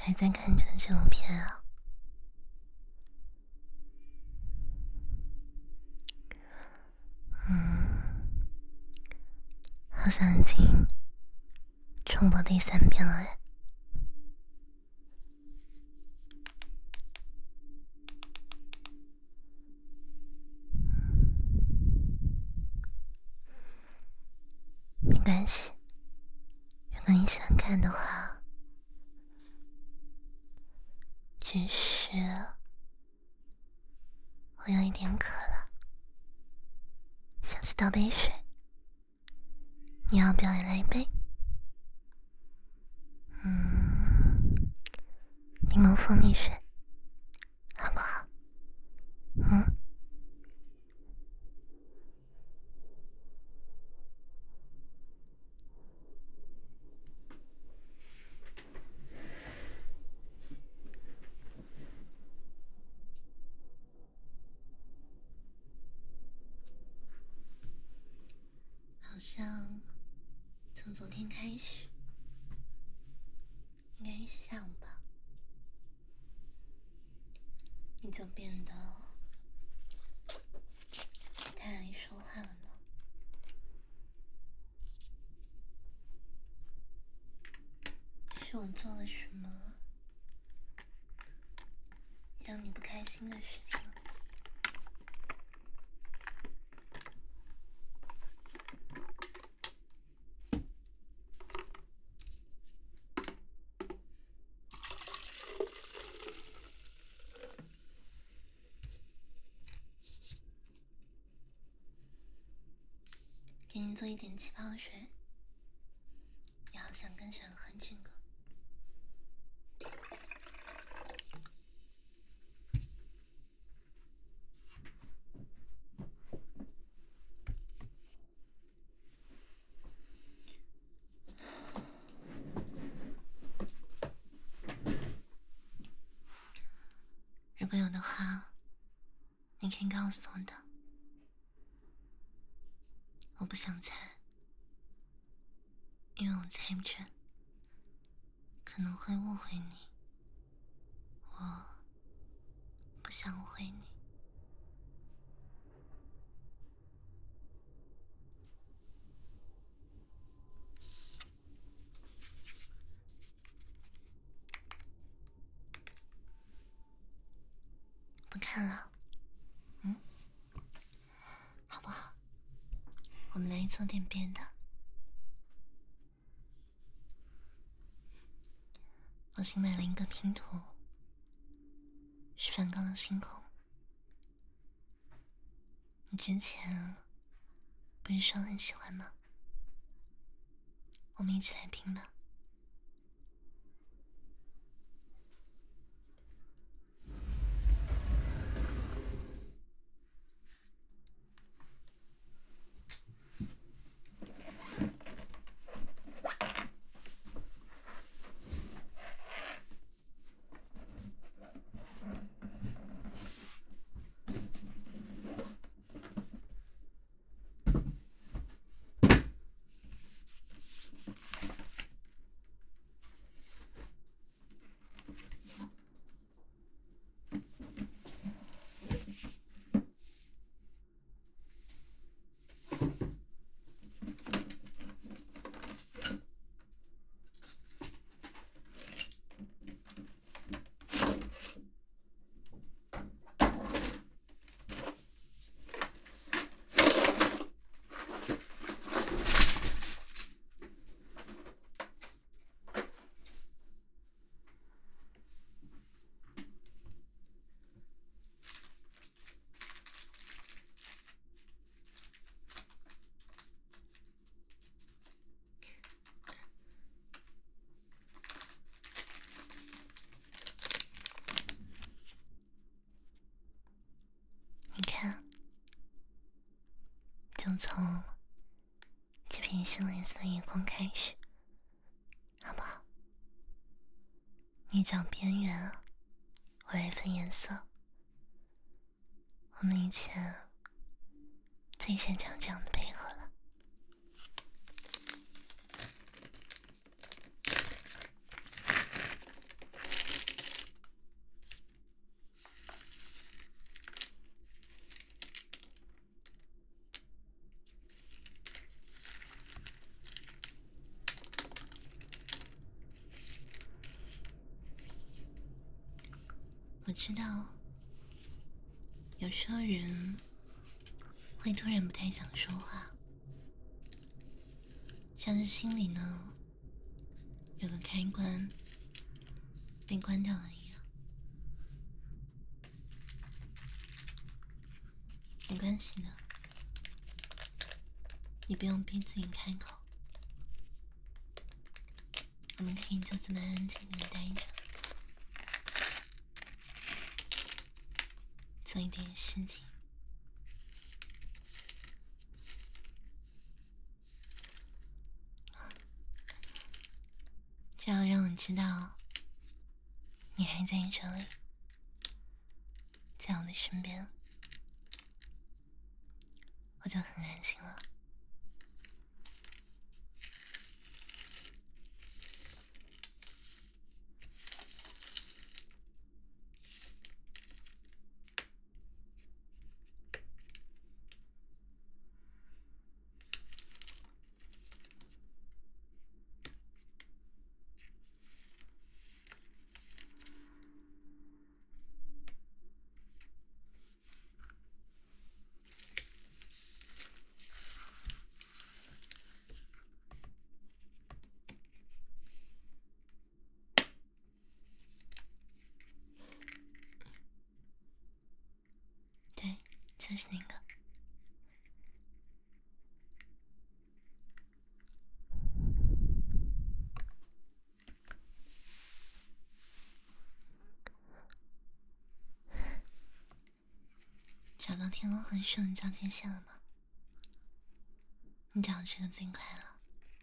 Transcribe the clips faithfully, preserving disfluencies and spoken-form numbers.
还在看这个纪录片啊？嗯，好像已经重播第三遍了哎。没关系，如果你喜欢看的话，只是我有一点渴了，想去倒杯水，你要不要也来一杯？嗯，柠檬蜂蜜水，好不好？嗯。好像从昨天开始，应该是下午吧，你就变得不太爱说话了呢。是我做了什么让你不开心的事情？给你做一点气泡水，你好像更喜欢喝这个。如果有的话，你可以告诉我的。我不想猜，因为我猜不准，可能会误会你。我不想误会你。不看了，嗯，好不好？我们来做点别的。我新买了一个拼图，是梵高的星空。你之前不是说很喜欢吗？我们一起来拼吧。你看，就从这片深蓝色的夜空开始，好不好？你找边缘，我来分颜色。我们以前最擅长这样的配合了。 知道，有时候人会突然不太想说话，像是心里呢有个开关被关掉了一样。没关系的，你不用逼自己开口，我们可以就这么安静的待着，做一点事情。这样让我知道你还在这里，在我的身边，我就很安心了。对，就是那个。找到天空和树的交界线了吗？你找这个最快了。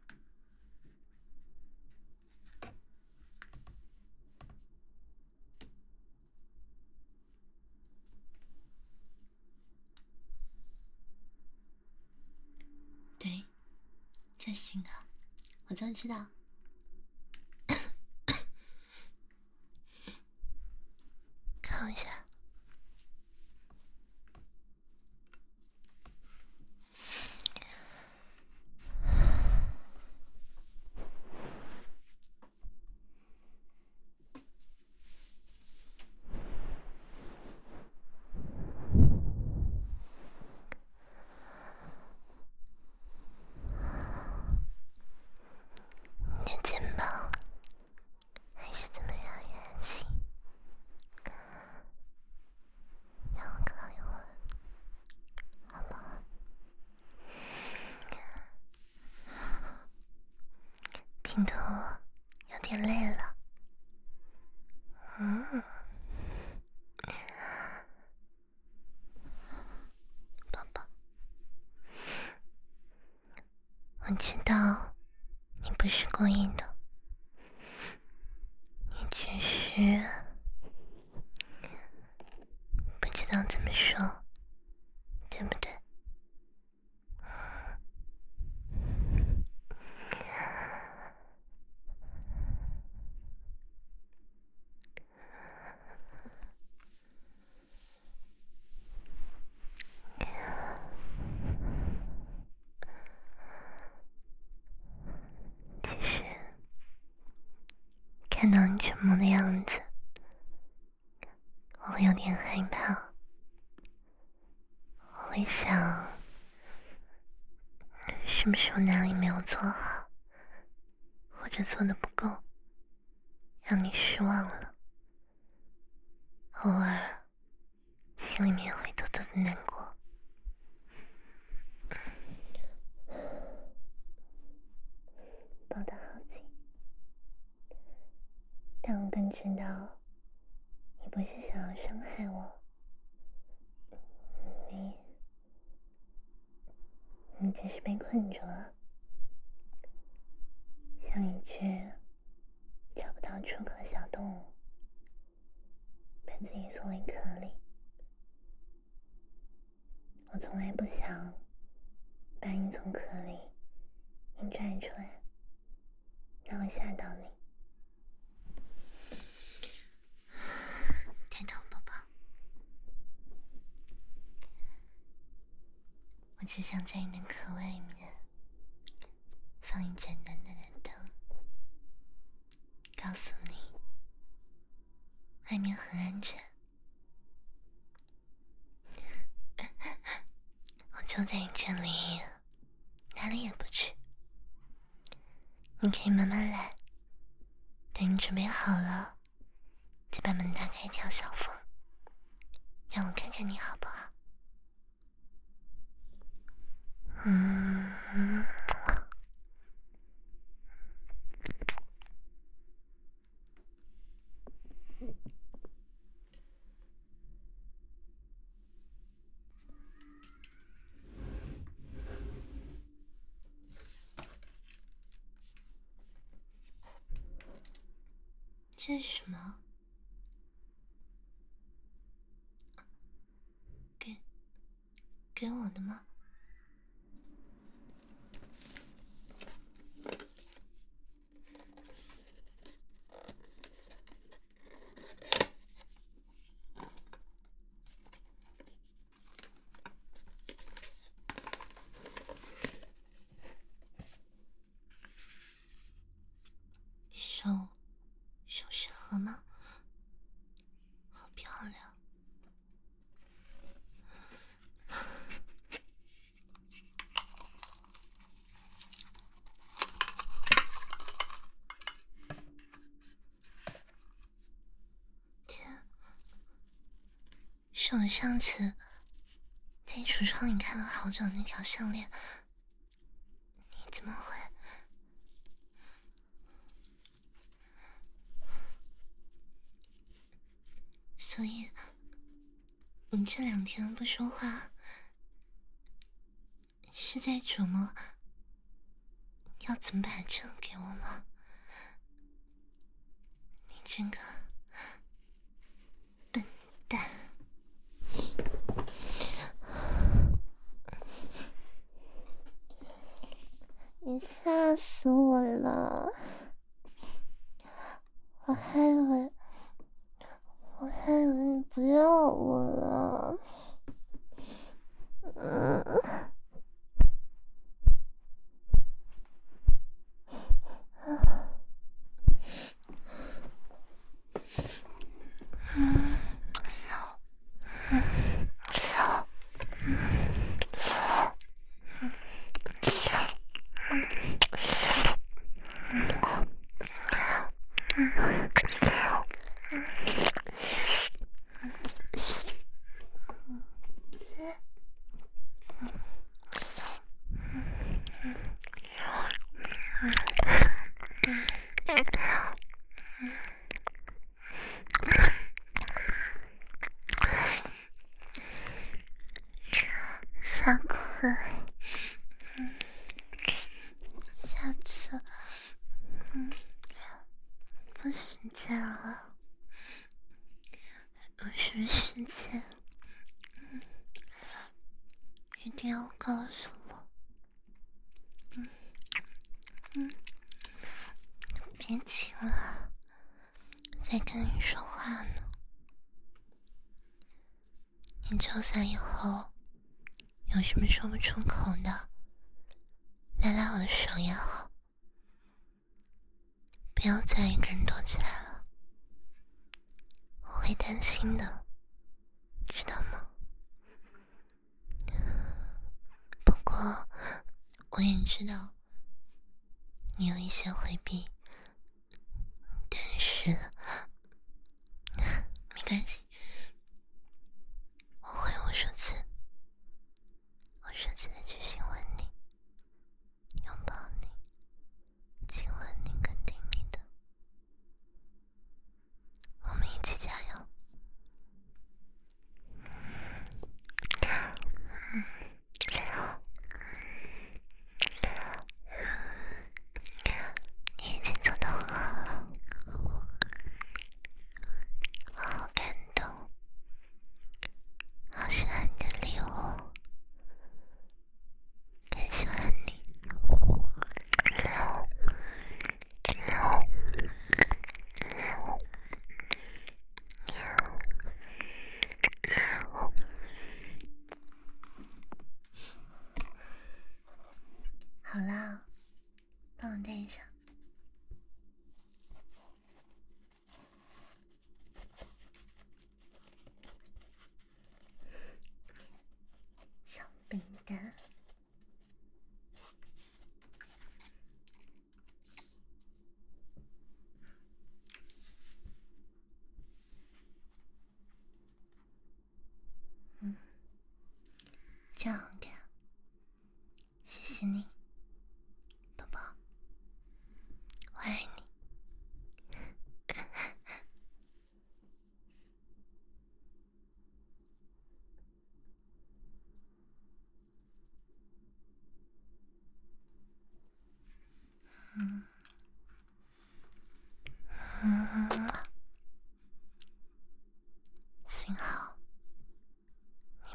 对，就是这个，我就知道。靠一下。你的肩膀还是怎么样圆形，让我靠一会儿，好不好？平头有点累了，嗯，宝宝，我知道你不是故意的，你只是不知道怎么说，对不对？其实看到你沉默的样子，我会有点害怕。我会想，是不是我哪里没有做好，或者做的不够，让你失望了？偶尔心里面会偷偷的难过。抱得好紧，但我更知道你不是想要伤害我，你你只是被困住了，像一只找不到出口的小动物，把自己缩回壳里。我从来不想把你从壳里硬拽出来，那会吓到你。抬头，宝宝，我只想在你的壳外面放一盏暖暖的灯，告诉你外面很安全， 就在你这里，哪里也不去。你可以慢慢来，等你准备好了，再把门打开一条小缝，让我看看你好不好？嗯。这是什么？给给我的吗？手首饰盒吗？好漂亮。天，是我上次在橱窗里看了好久那条项链，你怎么会？所以你这两天不说话，是在琢磨要怎么把这给我吗？你这个笨蛋！你吓死我了！我还以为，我还以为你不要我了。嗯。下次，下次，嗯，不许这样了。有什么事情，嗯，一定要告诉我。嗯嗯，别急了，在跟你说话呢。你就算以后有什么说不出口的，拉拉我的手也好，不要再一个人躲起来了，我会担心的，知道吗？不过我也知道你有一些回避，但是没关系，我会无数次无数次的去询问你，拥抱你，亲吻你，肯定你的。我们一起加油。你已经做得很好了，我好感动。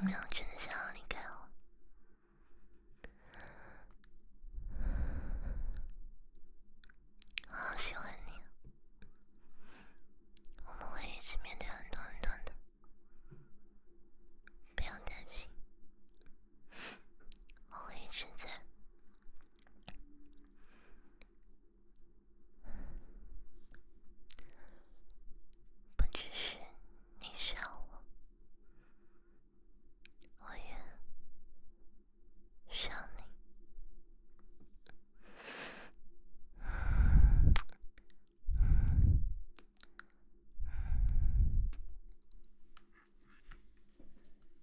秒之内